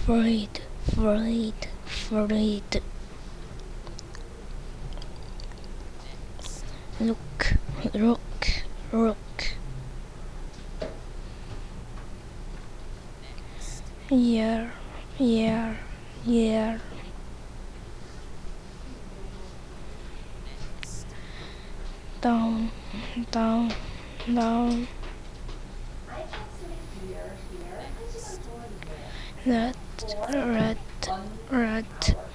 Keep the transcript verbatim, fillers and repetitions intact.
Freed, freed, freed. Look, look, look. Yeah, yeah, yeah. Down, down, down. Red, red, red.